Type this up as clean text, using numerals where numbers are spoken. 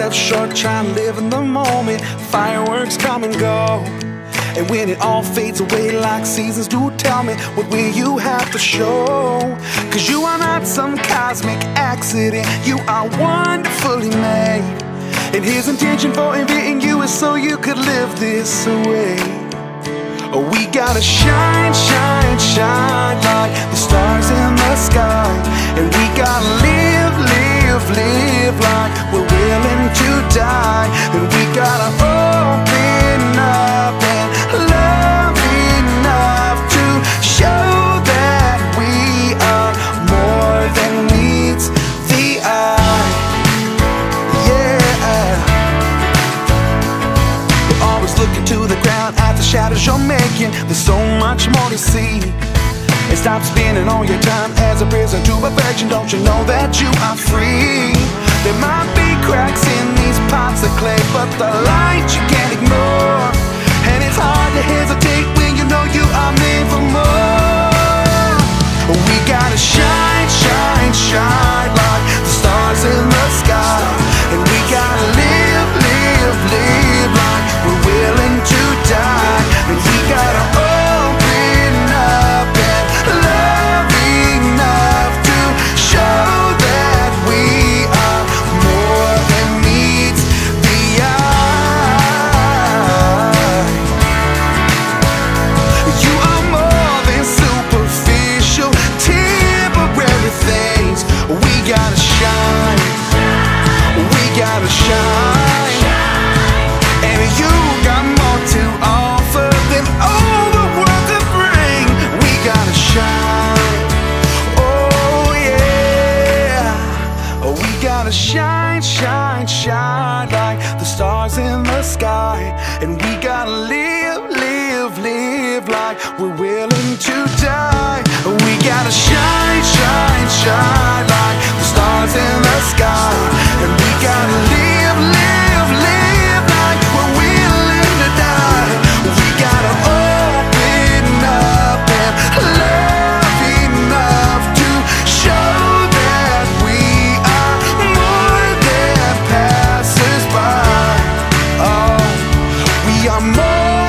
yourself short, trying to live in the moment. Fireworks come and go, and when it all fades away like seasons do, tell me, what will you have to show? Cause you are not some cosmic accident, you are wonderfully made. And his intention for inventing you is so you could live this way. We gotta shine, shine, shine like the stars in the sky. And we gotta live, live, live like we're willing to die. And we gotta open up and love enough to show that we are more than meets the eye. Yeah. We're always looking to the ground at the shadows you're making. There's so much more to see. And stop spending all your time as a prisoner to perfection. Don't you know that you are free? There might be cracks in these pots of clay, but the light you can't ignore. And it's hard to hesitate when you know you are meant for more. We gotta shine, shine, shine like the stars in the sky. And we gotta live, live, live like we're willing to die. And we gotta open up and love enough to show that we are more than meets the eye. You are more than superficial, temporary things. We gotta shine, we gotta shine. And you got more to offer than all the world could bring. We gotta shine, oh yeah. We gotta shine, shine, shine like the stars in the sky. And we gotta live, live, live like we're willing to die. We gotta shine, shine, shine like the stars in the sky. And we gotta live, live, live like we're willing to die. We gotta open up and love enough to show that we are more than passers by. Oh, we are more